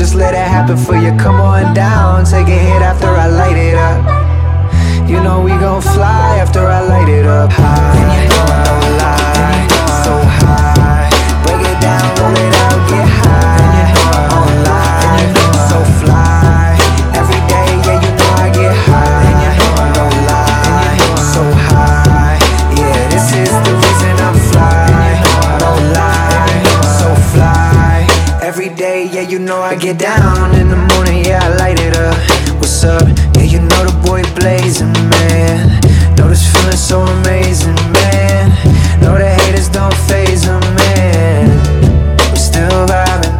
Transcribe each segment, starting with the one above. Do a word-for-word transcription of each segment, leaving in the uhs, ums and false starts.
just let it happen for you. Come on down, take a hit after I light it up. You know we gon' fly after I light it up. High, no lie, so high. Break it down, roll it out, get high. Online, so fly. Every day, yeah, you know I get high. No lie, so high. Yeah, this is the reason I'm fly. No lie, so fly. Every day, yeah, you know I get down. In the morning, yeah, I light it up. What's up? Yeah, you know the boy blazing, man. Know this feeling so amazing, man. Know the haters don't faze them, man. We're still vibing.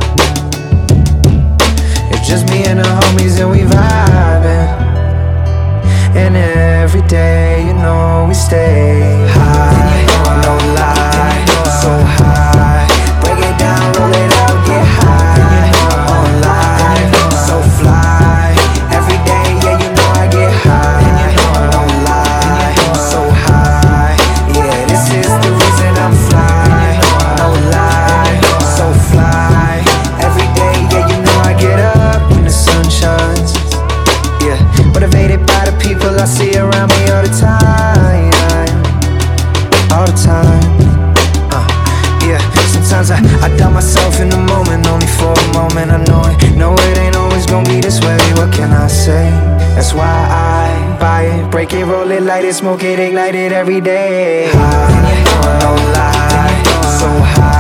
It's just me and the homies and we vibing. And every day, you know we stay high. No lie, so high. Break it down, roll it out, get high. Online, so fly. Every day, yeah, you know I get high. No lie, so high. Yeah, this is the reason I'm fly. No lie, so fly. Every day, yeah, you know I get up when the sun shines. Yeah, motivated by the people I see around me all the time. All the time. Uh, yeah, sometimes I, I doubt myself in the moment, only for a moment. I know it, know it ain't always gonna be this way. What can I say? That's why I buy it, break it, roll it, light it, smoke it, ignite it every day. High, no lie, so high.